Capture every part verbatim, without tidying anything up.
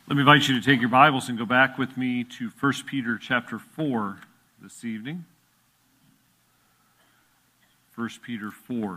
Let me invite you to take your Bibles and go back with me to First Peter chapter four this evening. First Peter four.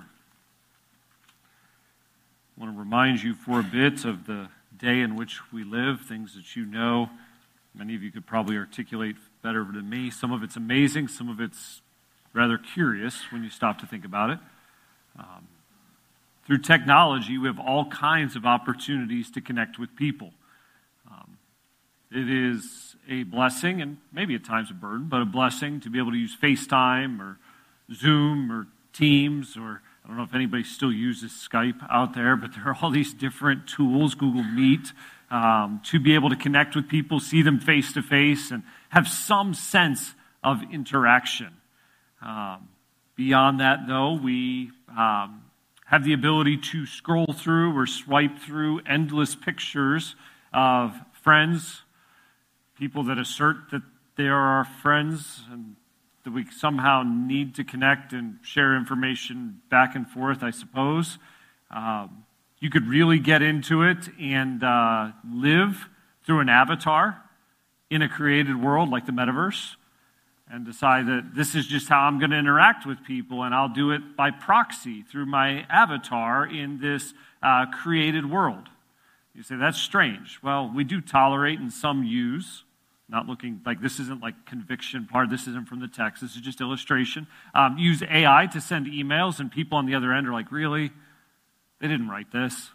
I want to remind you for a bit of the day in which we live, things that you know. Many of you could probably articulate better than me. Some of it's amazing, some of it's rather curious when you stop to think about it. Um, through technology, we have all kinds of opportunities to connect with people. Um, it is a blessing, and maybe at times a burden, but a blessing to be able to use FaceTime or Zoom or Teams, or I don't know if anybody still uses Skype out there, but there are all these different tools, Google Meet, um, to be able to connect with people, see them face to face, and have some sense of interaction. Um, beyond that, though, we um, have the ability to scroll through or swipe through endless pictures of friends, people that assert that they are our friends and that we somehow need to connect and share information back and forth, I suppose. Um, you could really get into it and uh, live through an avatar in a created world like the metaverse and decide that this is just how I'm going to interact with people, and I'll do it by proxy through my avatar in this uh, created world. You say, that's strange. Well, we do tolerate and some use, not looking like this isn't like conviction part, this isn't from the text, this is just illustration. Um, use A I to send emails, and people on the other end are like, really? They didn't write this.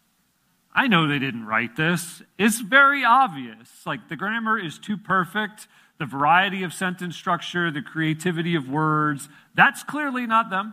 I know they didn't write this. It's very obvious. Like, the grammar is too perfect, the variety of sentence structure, the creativity of words, that's clearly not them.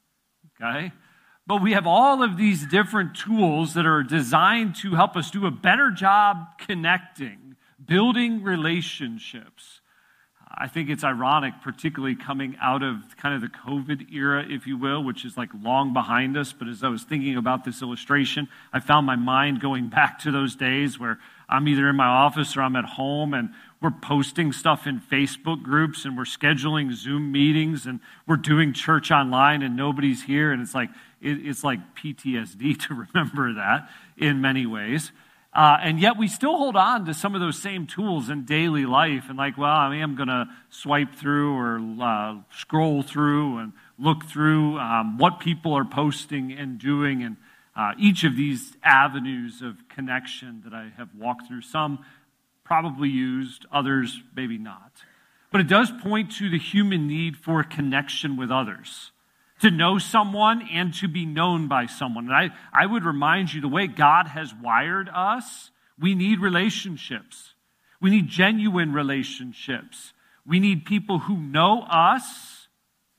Okay? But we have all of these different tools that are designed to help us do a better job connecting, building relationships. I think it's ironic, particularly coming out of kind of the COVID era, if you will, which is like long behind us. But as I was thinking about this illustration, I found my mind going back to those days where I'm either in my office or I'm at home, and we're posting stuff in Facebook groups, and we're scheduling Zoom meetings, and we're doing church online, and nobody's here. And it's like, it, it's like P T S D to remember that in many ways. Uh, and yet we still hold on to some of those same tools in daily life. And like, well, I mean, I'm going to swipe through or uh, scroll through and look through um, what people are posting and doing. And uh, each of these avenues of connection that I have walked through, some probably used, others maybe not. But it does point to the human need for connection with others, to know someone and to be known by someone. And I, I would remind you, the way God has wired us, we need relationships. We need genuine relationships. We need people who know us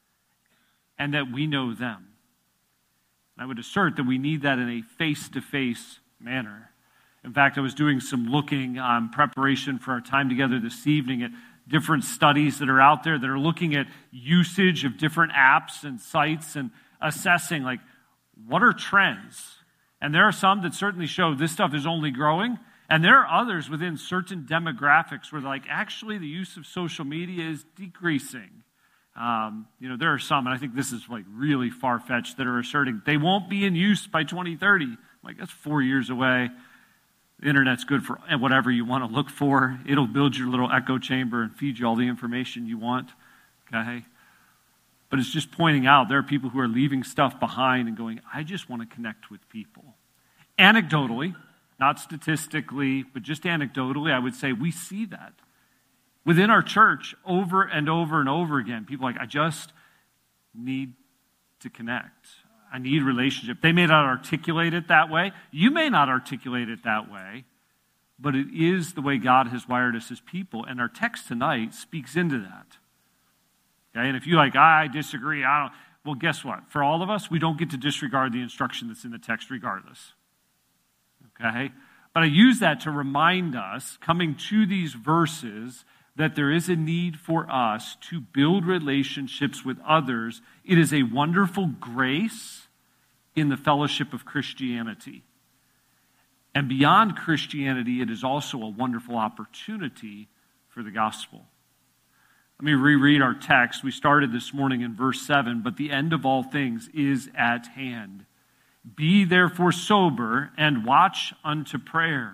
and that we know them. And I would assert that we need that in a face-to-face manner. In fact, I was doing some looking on preparation for our time together this evening at different studies that are out there that are looking at usage of different apps and sites and assessing, like, what are trends? And there are some that certainly show this stuff is only growing, and there are others within certain demographics where, like, actually the use of social media is decreasing. Um, you know, there are some, and I think this is, like, really far-fetched, that are asserting they won't be in use by twenty thirty. I'm like, that's four years away. The internet's good for whatever you want to look for. It'll build your little echo chamber and feed you all the information you want, okay? But it's just pointing out there are people who are leaving stuff behind and going, I just want to connect with people. Anecdotally, not statistically, but just anecdotally, I would say we see that within our church over and over and over again. People are like, I just need to connect. I need relationship. They may not articulate it that way. You may not articulate it that way, but it is the way God has wired us as people, and our text tonight speaks into that. Okay, and if you like, I disagree, I don't, well, guess what? For all of us, we don't get to disregard the instruction that's in the text regardless. Okay? But I use that to remind us, coming to these verses, that there is a need for us to build relationships with others. It is a wonderful grace in the fellowship of Christianity. And beyond Christianity, it is also a wonderful opportunity for the gospel. Let me reread our text. We started this morning in verse seven, but the end of all things is at hand. Be therefore sober and watch unto prayer.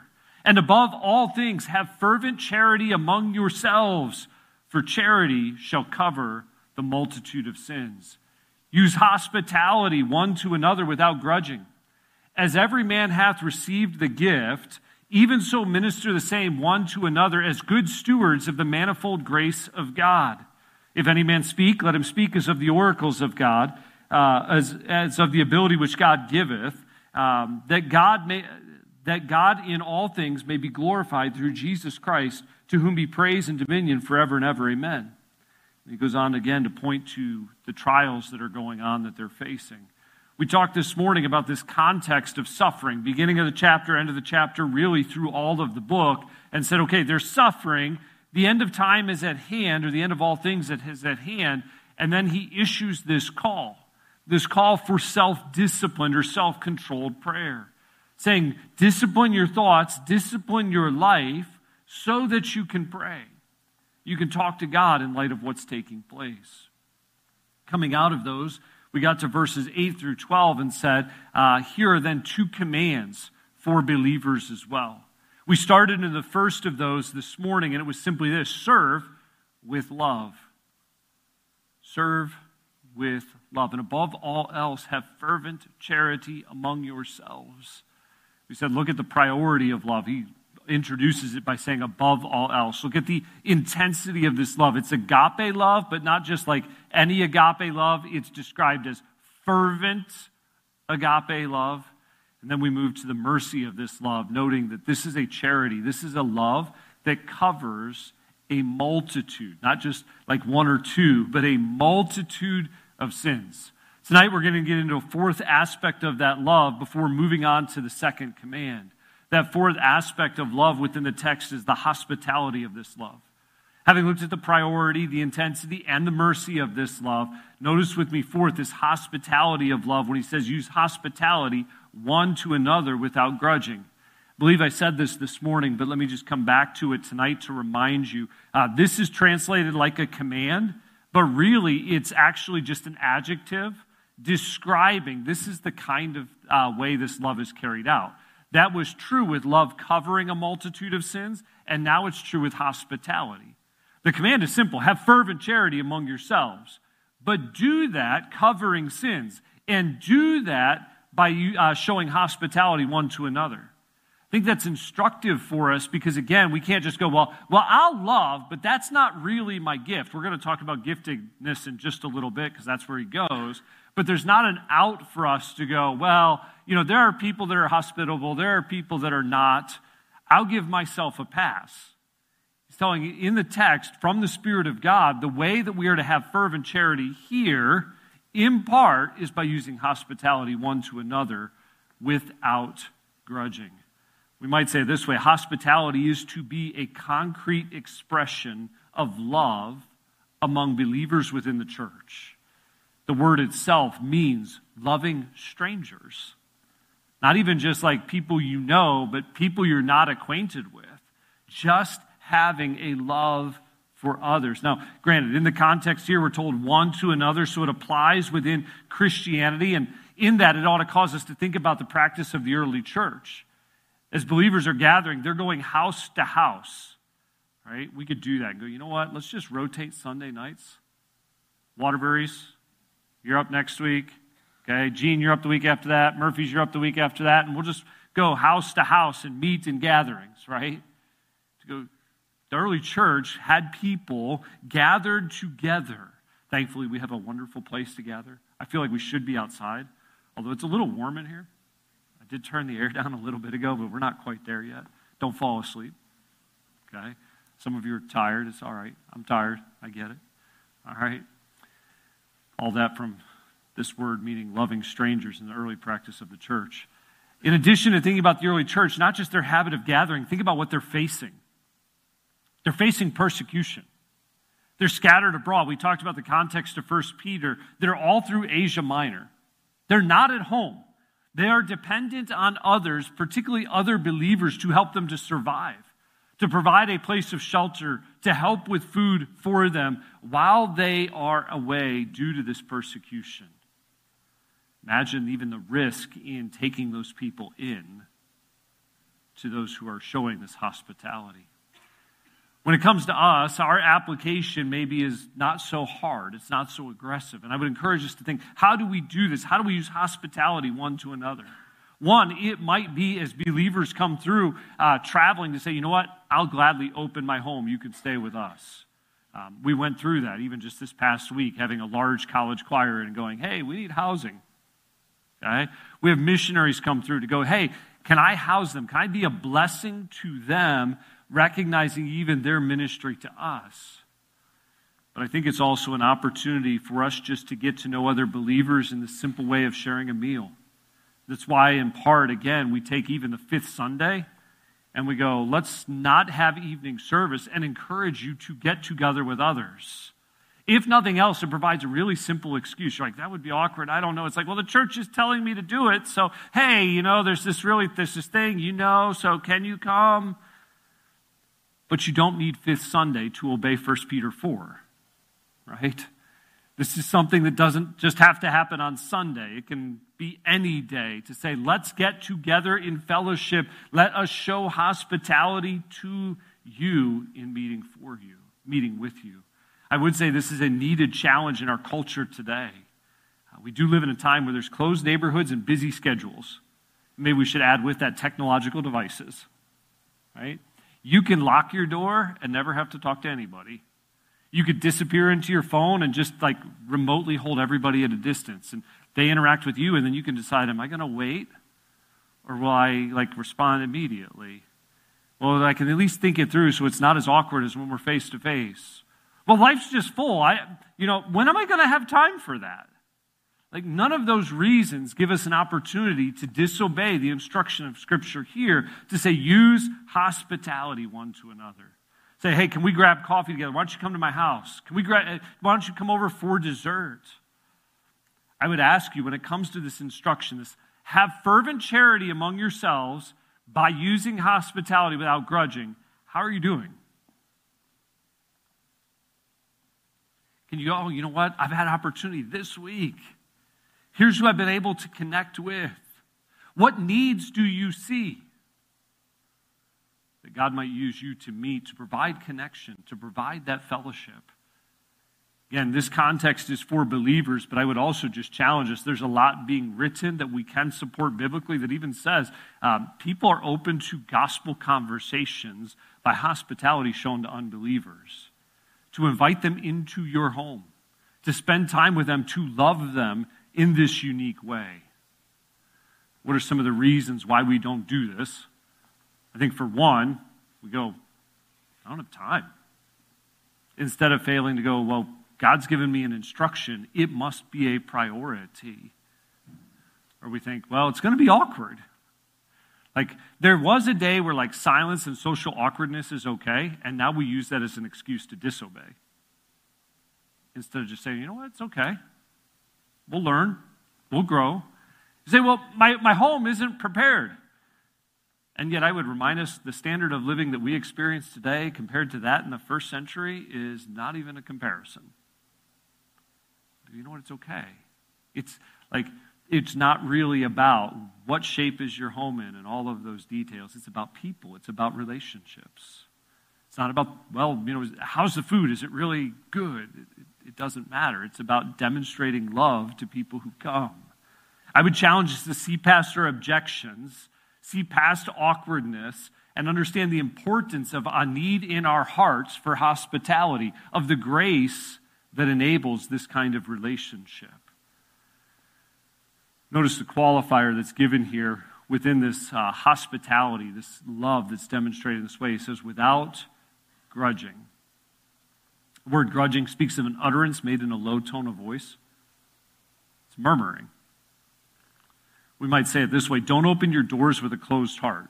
And above all things, have fervent charity among yourselves, for charity shall cover the multitude of sins. Use hospitality one to another without grudging. As every man hath received the gift, even so minister the same one to another as good stewards of the manifold grace of God. If any man speak, let him speak as of the oracles of God, uh, as, as of the ability which God giveth, um, that God may... that God in all things may be glorified through Jesus Christ, to whom be praise and dominion forever and ever. Amen. And he goes on again to point to the trials that are going on that they're facing. We talked this morning about this context of suffering, beginning of the chapter, end of the chapter, really through all of the book, and said, okay, there's suffering, the end of time is at hand, or the end of all things is at hand, and then he issues this call, this call for self-disciplined or self-controlled prayer. Saying, discipline your thoughts, discipline your life so that you can pray. You can talk to God in light of what's taking place. Coming out of those, we got to verses eight through twelve and said, uh, here are then two commands for believers as well. We started in the first of those this morning, and it was simply this: serve with love. Serve with love. And above all else, have fervent charity among yourselves. We said, look at the priority of love. He introduces it by saying, above all else. Look at the intensity of this love. It's agape love, but not just like any agape love. It's described as fervent agape love. And then we move to the mercy of this love, noting that this is a charity. This is a love that covers a multitude, not just like one or two, but a multitude of sins. Tonight we're going to get into a fourth aspect of that love before moving on to the second command. That fourth aspect of love within the text is the hospitality of this love. Having looked at the priority, the intensity, and the mercy of this love, notice with me fourth, this hospitality of love when he says use hospitality one to another without grudging. I believe I said this this morning, but let me just come back to it tonight to remind you. Uh, this is translated like a command, but really it's actually just an adjective describing this is the kind of uh, way this love is carried out. That was true with love covering a multitude of sins, and now it's true with hospitality. The command is simple: have fervent charity among yourselves, but do that covering sins, and do that by uh, showing hospitality one to another. I think that's instructive for us because, again, we can't just go, well, well, I'll love, but that's not really my gift. We're going to talk about giftedness in just a little bit because that's where he goes. But there's not an out for us to go, well, you know, there are people that are hospitable. There are people that are not. I'll give myself a pass. He's telling in the text from the Spirit of God, the way that we are to have fervent charity here, in part, is by using hospitality one to another without grudging. We might say it this way: hospitality is to be a concrete expression of love among believers within the church. The word itself means loving strangers. Not even just like people you know, but people you're not acquainted with. Just having a love for others. Now, granted, in the context here, we're told one to another, so it applies within Christianity, and in that, it ought to cause us to think about the practice of the early church. As believers are gathering, they're going house to house, right? We could do that and go, you know what, let's just rotate Sunday nights. Waterbury's, you're up next week. Okay, Gene, you're up the week after that. Murphy's, you're up the week after that. And we'll just go house to house and meet in gatherings, right? To go. The early church had people gathered together. Thankfully, we have a wonderful place to gather. I feel like we should be outside, although it's a little warm in here. I did turn the air down a little bit ago, but we're not quite there yet. Don't fall asleep, okay? Some of you are tired. It's all right. I'm tired. I get it. All right? All that from this word meaning loving strangers in the early practice of the church. In addition to thinking about the early church, not just their habit of gathering, think about what they're facing. They're facing persecution. They're scattered abroad. We talked about the context of First Peter. They're all through Asia Minor. They're not at home. They are dependent on others, particularly other believers, to help them to survive, to provide a place of shelter, to help with food for them while they are away due to this persecution. Imagine even the risk in taking those people in to those who are showing this hospitality. When it comes to us, our application maybe is not so hard. It's not so aggressive. And I would encourage us to think, how do we do this? How do we use hospitality one to another? One, it might be as believers come through uh, traveling to say, you know what, I'll gladly open my home. You can stay with us. Um, we went through that even just this past week, having a large college choir and going, hey, we need housing. Okay? We have missionaries come through to go, hey, can I house them? Can I be a blessing to them, recognizing even their ministry to us? But I think it's also an opportunity for us just to get to know other believers in the simple way of sharing a meal. That's why, in part, again, we take even the fifth Sunday and we go, let's not have evening service and encourage you to get together with others. If nothing else, it provides a really simple excuse. You're like, that would be awkward. I don't know. It's like, well, the church is telling me to do it. So, hey, you know, there's this really, there's this thing, you know, so can you come? But you don't need fifth Sunday to obey First Peter four, right? This is something that doesn't just have to happen on Sunday. It can be any day to say, let's get together in fellowship. Let us show hospitality to you in meeting for you, meeting with you. I would say this is a needed challenge in our culture today. Uh, we do live in a time where there's closed neighborhoods and busy schedules. Maybe we should add with that technological devices, right? You can lock your door and never have to talk to anybody. You could disappear into your phone and just like remotely hold everybody at a distance. And they interact with you, and then you can decide, am I going to wait? Or will I like respond immediately? Well, I can at least think it through so it's not as awkward as when we're face to face. Well, life's just full. I, you know, when am I going to have time for that? Like, none of those reasons give us an opportunity to disobey the instruction of Scripture here to say, use hospitality one to another. Say, hey, can we grab coffee together? Why don't you come to my house? Can we grab, why don't you come over for dessert? I would ask you, when it comes to this instruction, this have fervent charity among yourselves by using hospitality without grudging. How are you doing? Can you go, oh, you know what? I've had opportunity this week. Here's who I've been able to connect with. What needs do you see that God might use you to meet, to provide connection, to provide that fellowship? Again, this context is for believers, but I would also just challenge us. There's a lot being written that we can support biblically that even says um, people are open to gospel conversations by hospitality shown to unbelievers, to invite them into your home, to spend time with them, to love them in this unique way. What are some of the reasons why we don't do this? I think for one, we go, I don't have time. Instead of failing to go, well, God's given me an instruction, it must be a priority. Or we think, well, it's going to be awkward. Like, there was a day where, like, silence and social awkwardness is okay, and now we use that as an excuse to disobey. Instead of just saying, you know what, it's okay. We'll learn. We'll grow. You say, well, my, my home isn't prepared. And yet I would remind us the standard of living that we experience today compared to that in the first century is not even a comparison. You know what? It's okay. It's like, it's not really about what shape is your home in and all of those details. It's about people. It's about relationships. It's not about, well, you know, how's the food? Is it really good? It, it, it doesn't matter. It's about demonstrating love to people who come. I would challenge us to see past our objections, see past awkwardness, and understand the importance of a need in our hearts for hospitality, of the grace that enables this kind of relationship. Notice the qualifier that's given here within this uh, hospitality, this love that's demonstrated in this way. It says, without grudging. The word grudging speaks of an utterance made in a low tone of voice. It's murmuring. We might say it this way, don't open your doors with a closed heart.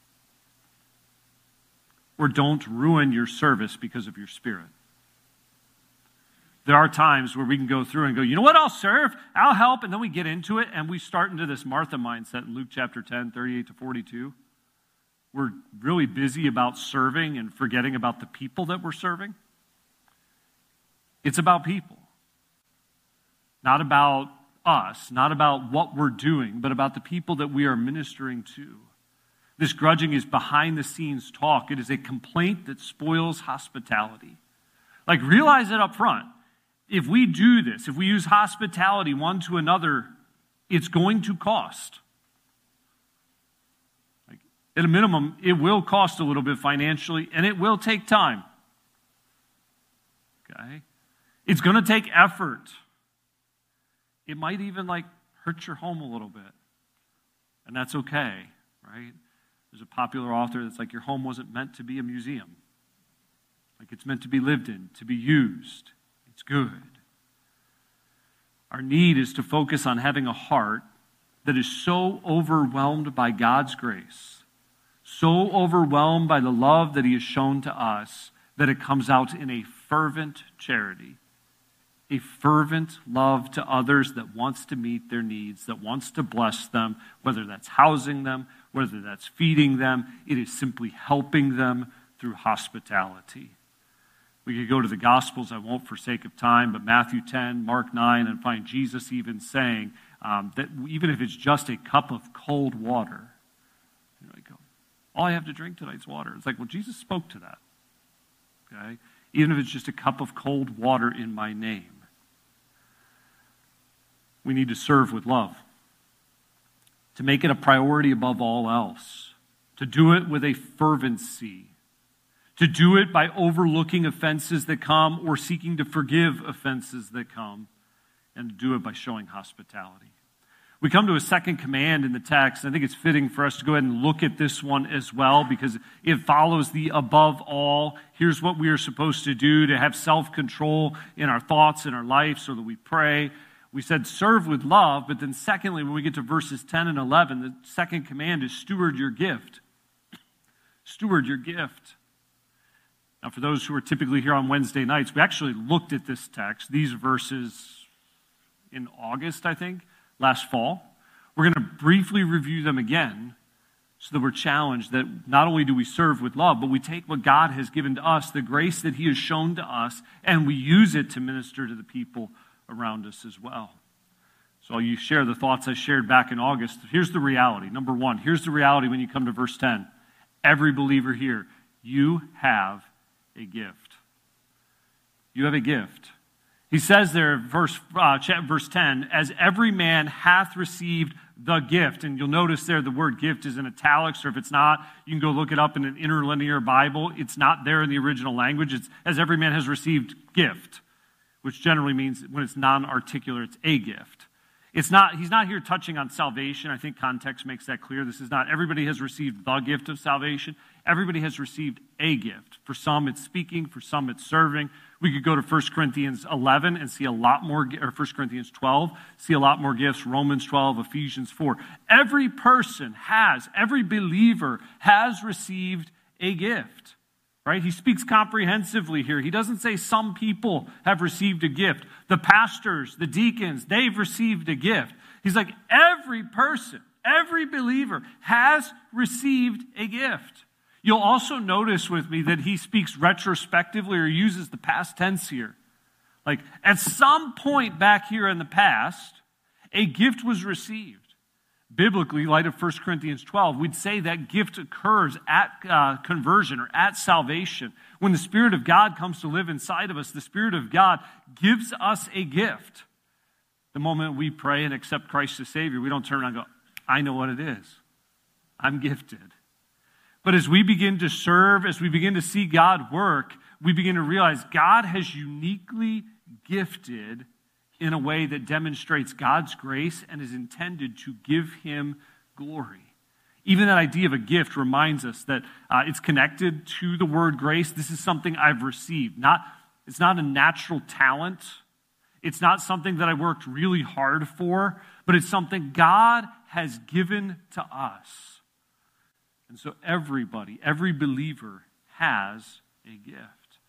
Or don't ruin your service because of your spirit. There are times where we can go through and go, you know what, I'll serve, I'll help, and then we get into it, and we start into this Martha mindset in Luke chapter ten, thirty-eight to forty-two. We're really busy about serving and forgetting about the people that we're serving. It's about people. Not about us, not about what we're doing, but about the people that we are ministering to. This grudging is behind the scenes talk. It is a complaint that spoils hospitality. Like, realize it up front. If we do this, if we use hospitality one to another, it's going to cost. Like, at a minimum, it will cost a little bit financially, and it will take time. Okay? It's going to take effort. It might even, like, hurt your home a little bit. And that's okay, right? There's a popular author that's like, your home wasn't meant to be a museum. Like, it's meant to be lived in, to be used. It's good. Our need is to focus on having a heart that is so overwhelmed by God's grace, so overwhelmed by the love that he has shown to us, that it comes out in a fervent charity, a fervent love to others that wants to meet their needs, that wants to bless them, whether that's housing them, whether that's feeding them. It is simply helping them through hospitality. We could go to the Gospels, I won't for sake of time, but Matthew ten, Mark nine, and find Jesus even saying um, that even if it's just a cup of cold water, you know, go, all I have to drink tonight's water. It's like, well, Jesus spoke to that. Okay? Even if it's just a cup of cold water in my name. We need to serve with love. To make it a priority above all else. To do it with a fervency. To do it by overlooking offenses that come or seeking to forgive offenses that come. And to do it by showing hospitality. We come to a second command in the text. I think it's fitting for us to go ahead and look at this one as well, because it follows the above all. Here's what we are supposed to do to have self-control in our thoughts, in our life, so that we pray. We said serve with love, but then secondly, when we get to verses ten and eleven, the second command is steward your gift. Steward your gift. Now, for those who are typically here on Wednesday nights, we actually looked at this text, these verses, in August, I think, last fall. We're going to briefly review them again so that we're challenged that not only do we serve with love, but we take what God has given to us, the grace that he has shown to us, and we use it to minister to the people around us as well. So you share the thoughts I shared back in August. Here's the reality. Number one, here's the reality when you come to verse ten. Every believer here, you have a gift. You have a gift. He says there, verse, uh, verse ten, as every man hath received the gift. And you'll notice there the word gift is in italics, or if it's not, you can go look it up in an interlinear Bible. It's not there in the original language. It's as every man has received gift, which generally means when it's non-articular, it's a gift. It's not, he's not here touching on salvation. I think context makes that clear. This is not everybody has received the gift of salvation. Everybody has received a gift. For some, it's speaking. For some, it's serving. We could go to First Corinthians eleven and see a lot more, or First Corinthians twelve, see a lot more gifts. Romans twelve, Ephesians four. Every person has, every believer has received a gift. Right? He speaks comprehensively here. He doesn't say some people have received a gift. The pastors, the deacons, they've received a gift. He's like, every person, every believer has received a gift. You'll also notice with me that he speaks retrospectively, or uses the past tense here. Like, at some point back here in the past, a gift was received. Biblically, light of First Corinthians twelve, we'd say that gift occurs at uh, conversion or at salvation. When the Spirit of God comes to live inside of us, the Spirit of God gives us a gift. The moment we pray and accept Christ as Savior, we don't turn around and go, I know what it is. I'm gifted. But as we begin to serve, as we begin to see God work, we begin to realize God has uniquely gifted in a way that demonstrates God's grace and is intended to give him glory. Even that idea of a gift reminds us that uh, it's connected to the word grace. This is something I've received. Not, it's not a natural talent. It's not something that I worked really hard for, but it's something God has given to us. And so everybody, every believer has a gift.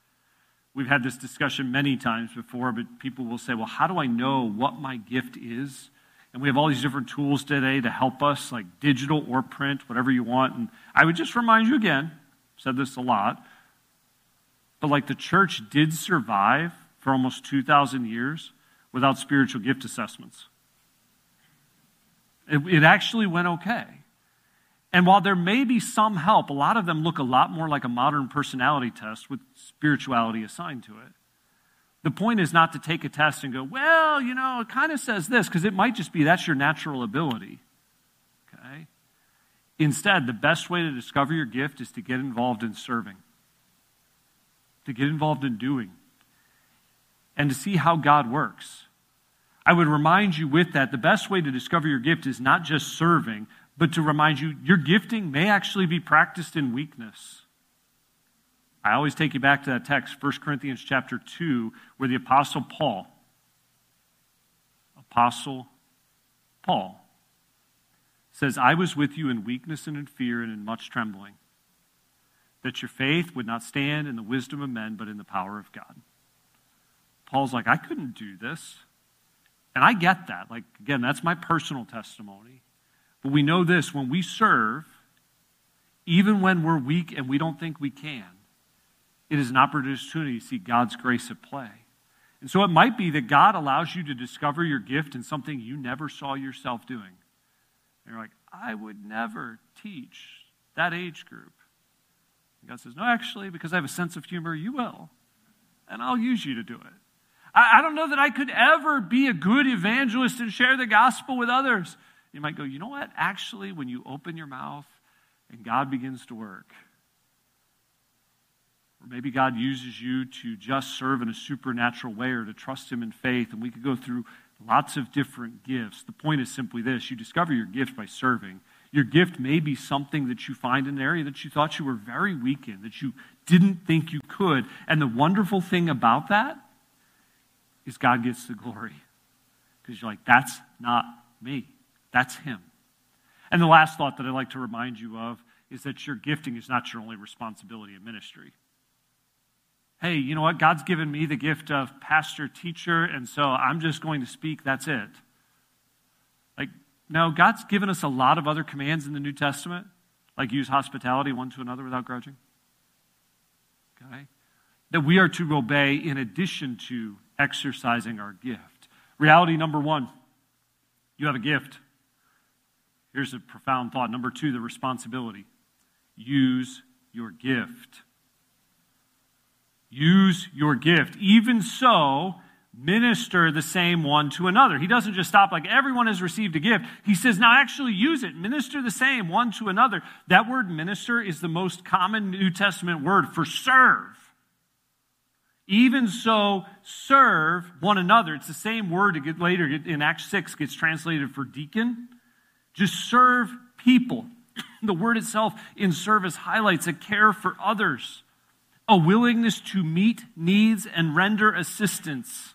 We've had this discussion many times before, but people will say, well, how do I know what my gift is? And we have all these different tools today to help us, like digital or print, whatever you want. And I would just remind you again, I've said this a lot, but like the church did survive for almost two thousand years without spiritual gift assessments. It, it actually went okay. And while there may be some help, a lot of them look a lot more like a modern personality test with spirituality assigned to it. The point is not to take a test and go, well, you know, it kind of says this, because it might just be that's your natural ability. Okay? Instead, the best way to discover your gift is to get involved in serving, to get involved in doing, and to see how God works. I would remind you with that, the best way to discover your gift is not just serving, but to remind you, your gifting may actually be practiced in weakness. I always take you back to that text, First Corinthians chapter two, where the Apostle Paul, Apostle Paul, says, I was with you in weakness and in fear and in much trembling, that your faith would not stand in the wisdom of men, but in the power of God. Paul's like, I couldn't do this. And I get that. Like, again, that's my personal testimony. But we know this, when we serve, even when we're weak and we don't think we can, it is an opportunity to see God's grace at play. And so it might be that God allows you to discover your gift in something you never saw yourself doing. And you're like, I would never teach that age group. And God says, no, actually, because I have a sense of humor, you will. And I'll use you to do it. I, I don't know that I could ever be a good evangelist and share the gospel with others. You might go, you know what? Actually, when you open your mouth and God begins to work, or maybe God uses you to just serve in a supernatural way or to trust him in faith, and we could go through lots of different gifts. The point is simply this: you discover your gift by serving. Your gift may be something that you find in an area that you thought you were very weak in, that you didn't think you could. And the wonderful thing about that is God gets the glory. Because you're like, that's not me. That's him. And the last thought that I'd like to remind you of is that your gifting is not your only responsibility in ministry. Hey, you know what? God's given me the gift of pastor, teacher, and so I'm just going to speak, that's it. Like, no, God's given us a lot of other commands in the New Testament, like use hospitality one to another without grudging. Okay? That we are to obey in addition to exercising our gift. Reality number one, you have a gift. Here's a profound thought. Number two, the responsibility. Use your gift. Use your gift. Even so, minister the same one to another. He doesn't just stop like everyone has received a gift. He says, now actually use it. Minister the same one to another. That word minister is the most common New Testament word for serve. Even so, serve one another. It's the same word that get later in Acts six gets translated for deacon. Just serve people. The word itself in service highlights a care for others, a willingness to meet needs and render assistance.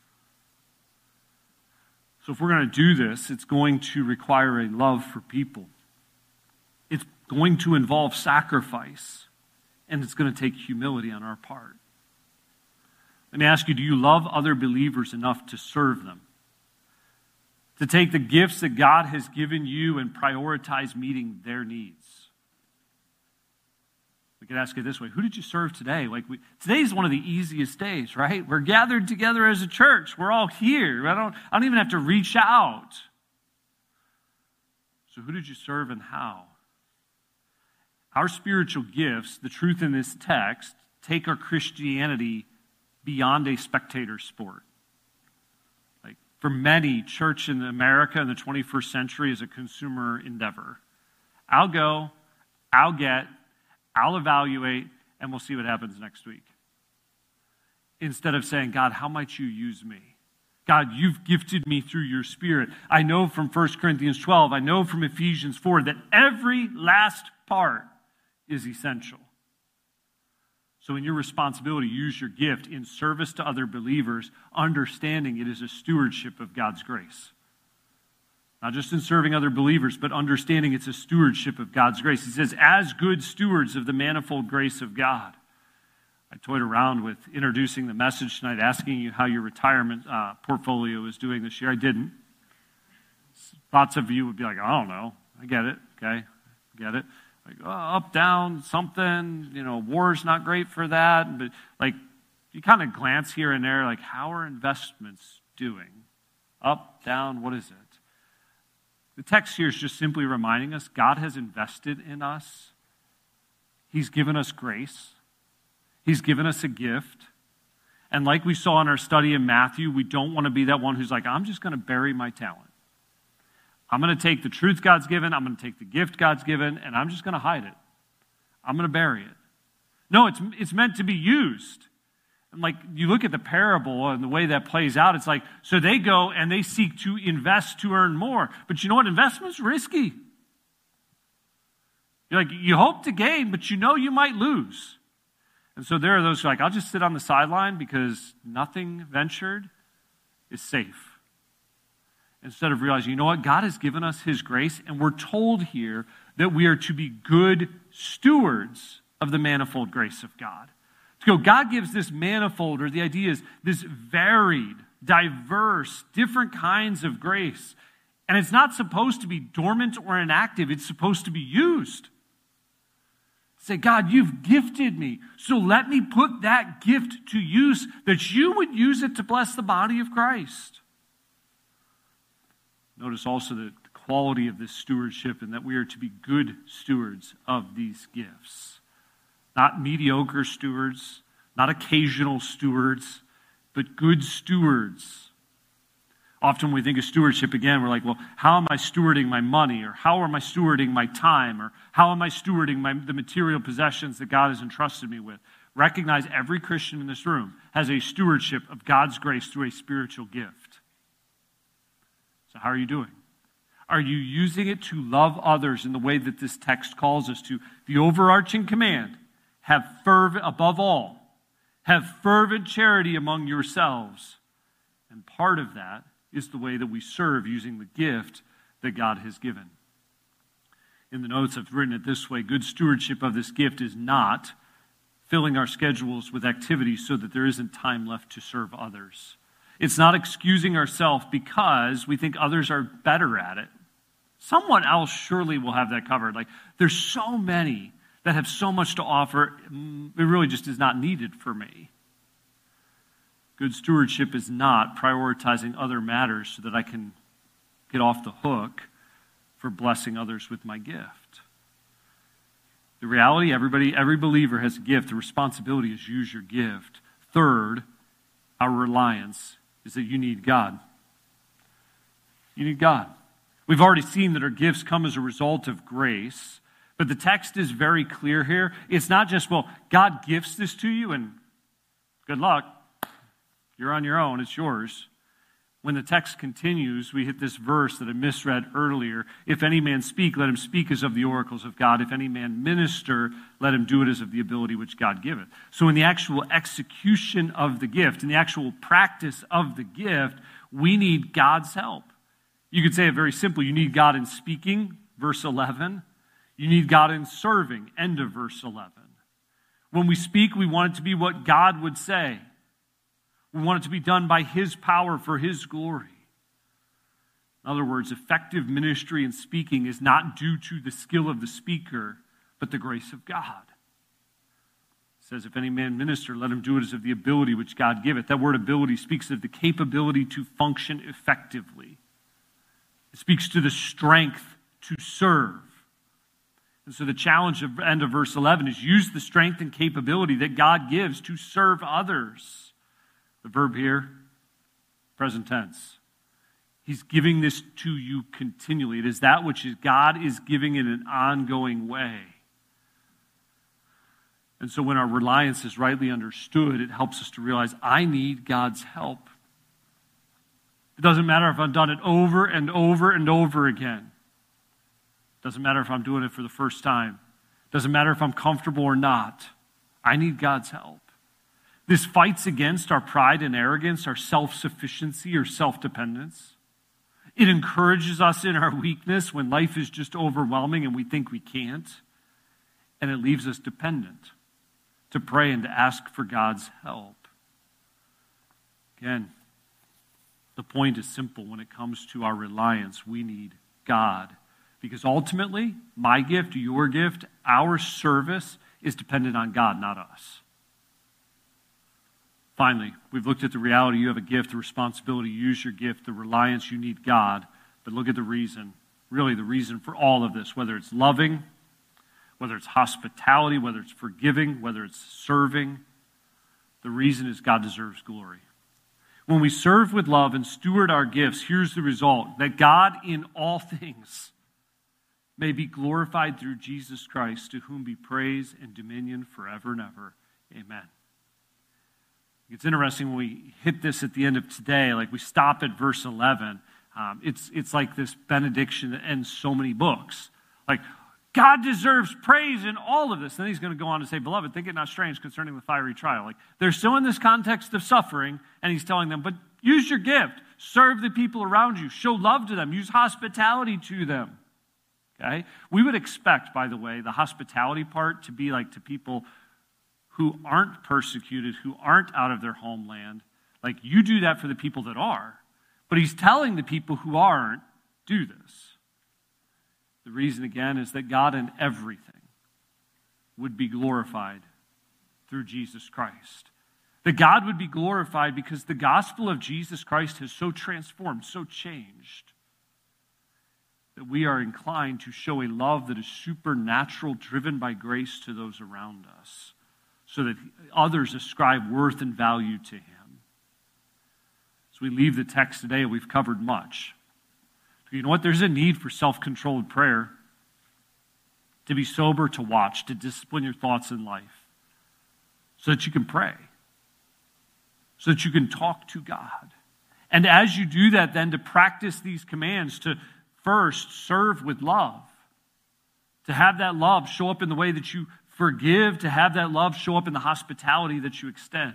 So if we're going to do this, it's going to require a love for people. It's going to involve sacrifice, and it's going to take humility on our part. Let me ask you, do you love other believers enough to serve them? To take the gifts that God has given you and prioritize meeting their needs? We could ask it this way: who did you serve today? Like we, today's one of the easiest days, right? We're gathered together as a church. We're all here. I don't, I don't even have to reach out. So who did you serve and how? Our spiritual gifts, the truth in this text, take our Christianity beyond a spectator sport. Like for many, church in America in the twenty-first century is a consumer endeavor. I'll go, I'll get, I'll evaluate, and we'll see what happens next week. Instead of saying, God, how might you use me? God, you've gifted me through your Spirit. I know from First Corinthians twelve, I know from Ephesians four that every last part is essential. So in your responsibility, use your gift in service to other believers, understanding it is a stewardship of God's grace. Not just in serving other believers, but understanding it's a stewardship of God's grace. He says, as good stewards of the manifold grace of God. I toyed around with introducing the message tonight, asking you how your retirement uh, portfolio is doing this year. I didn't. Lots of you would be like, I don't know. I get it, okay? I get it. Like, oh, up, down, something, you know, war's not great for that. But, like, you kind of glance here and there, like, how are investments doing? Up, down, what is it? The text here is just simply reminding us God has invested in us. He's given us grace. He's given us a gift. And like we saw in our study in Matthew, we don't want to be that one who's like, I'm just going to bury my talent. I'm going to take the truth God's given, I'm going to take the gift God's given, and I'm just going to hide it. I'm going to bury it. No, it's, it's meant to be used. And like you look at the parable and the way that plays out, it's like, so they go and they seek to invest to earn more. But you know what? Investment's risky. You're like, you hope to gain, but you know you might lose. And so there are those who are like, I'll just sit on the sideline because nothing ventured is safe. Instead of realizing, you know what? God has given us his grace, and we're told here that we are to be good stewards of the manifold grace of God. To go, God gives this manifold, or the idea is this varied, diverse, different kinds of grace. And it's not supposed to be dormant or inactive. It's supposed to be used. Say, God, you've gifted me, so let me put that gift to use, that you would use it to bless the body of Christ. Notice also the quality of this stewardship, and that we are to be good stewards of these gifts. Not mediocre stewards, not occasional stewards, but good stewards. Often we think of stewardship, again, we're like, well, how am I stewarding my money? Or how am I stewarding my time? Or how am I stewarding my, the material possessions that God has entrusted me with? Recognize every Christian in this room has a stewardship of God's grace through a spiritual gift. So how are you doing? Are you using it to love others in the way that this text calls us to? The overarching command, have fervent, above all, have fervent charity among yourselves. And part of that is the way that we serve using the gift that God has given. In the notes, I've written it this way: good stewardship of this gift is not filling our schedules with activities so that there isn't time left to serve others. It's not excusing ourselves because we think others are better at it. Someone else surely will have that covered. Like, there's so many that have so much to offer, it really just is not needed for me. Good stewardship is not prioritizing other matters so that I can get off the hook for blessing others with my gift. The reality, everybody, every believer has a gift. The responsibility is use your gift. Third, our reliance is that you need God. You need God. We've already seen that our gifts come as a result of grace, but the text is very clear here. It's not just, well, God gifts this to you and good luck. You're on your own. It's yours. When the text continues, we hit this verse that I misread earlier. If any man speak, let him speak as of the oracles of God. If any man minister, let him do it as of the ability which God giveth. So in the actual execution of the gift, in the actual practice of the gift, we need God's help. You could say it very simply. You need God in speaking, verse eleven. You need God in serving, end of verse eleven. When we speak, we want it to be what God would say. We want it to be done by his power for his glory. In other words, effective ministry and speaking is not due to the skill of the speaker, but the grace of God. It says, if any man minister, let him do it as of the ability which God giveth. That word ability speaks of the capability to function effectively. It speaks to the strength to serve. And so the challenge of end of verse eleven is use the strength and capability that God gives to serve others. The verb here, present tense. He's giving this to you continually. It is that which is God is giving in an ongoing way. And so when our reliance is rightly understood, it helps us to realize I need God's help. It doesn't matter if I've done it over and over and over again. It doesn't matter if I'm doing it for the first time. It doesn't matter if I'm comfortable or not. I need God's help. This fights against our pride and arrogance, our self-sufficiency or self-dependence. It encourages us in our weakness when life is just overwhelming and we think we can't. And it leaves us dependent to pray and to ask for God's help. Again, the point is simple when it comes to our reliance. We need God. Because ultimately, my gift, your gift, our service is dependent on God, not us. Finally, we've looked at the reality. You have a gift, the responsibility. Use your gift, the reliance. You need God. But look at the reason. really the reason for all of this, whether it's loving, whether it's hospitality, whether it's forgiving, whether it's serving. The reason is God deserves glory. When we serve with love and steward our gifts, here's the result: that God in all things may be glorified through Jesus Christ, to whom be praise and dominion forever and ever. Amen. It's interesting when we hit this at the end of today, like we stop at verse eleven. Um, it's, it's like this benediction that ends so many books. Like, God deserves praise in all of this. Then he's going to go on to say, beloved, think it not strange concerning the fiery trial. Like, they're still in this context of suffering, and he's telling them, but use your gift. Serve the people around you. Show love to them. Use hospitality to them. Okay? We would expect, by the way, the hospitality part to be like to people who aren't persecuted, who aren't out of their homeland. Like, you do that for the people that are. But he's telling the people who aren't, do this. The reason, again, is that God in everything would be glorified through Jesus Christ. That God would be glorified because the gospel of Jesus Christ has so transformed, so changed, that we are inclined to show a love that is supernatural, driven by grace to those around us, so that others ascribe worth and value to him. As we leave the text today, we've covered much. You know what? There's a need for self-controlled prayer, to be sober, to watch, to discipline your thoughts in life, so that you can pray, so that you can talk to God. And as you do that, then to practice these commands, to first serve with love, to have that love show up in the way that you forgive, to have that love show up in the hospitality that you extend,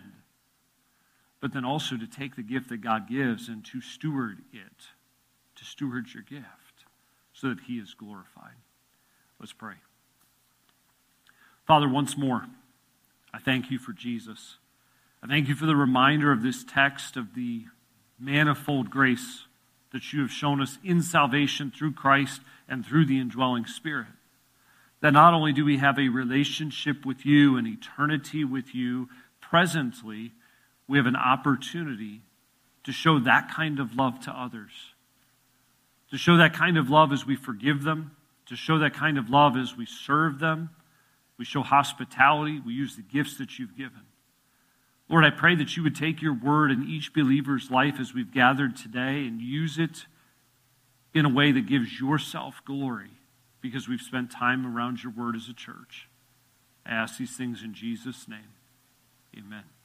but then also to take the gift that God gives and to steward it, to steward your gift so that he is glorified. Let's pray. Father, once more, I thank you for Jesus. I thank you for the reminder of this text, of the manifold grace that you have shown us in salvation through Christ and through the indwelling Spirit. That not only do we have a relationship with you and eternity with you, presently, we have an opportunity to show that kind of love to others. To show that kind of love as we forgive them, to show that kind of love as we serve them. We show hospitality, we use the gifts that you've given. Lord, I pray that you would take your word in each believer's life as we've gathered today and use it in a way that gives yourself glory, because we've spent time around your word as a church. I ask these things in Jesus' name. Amen.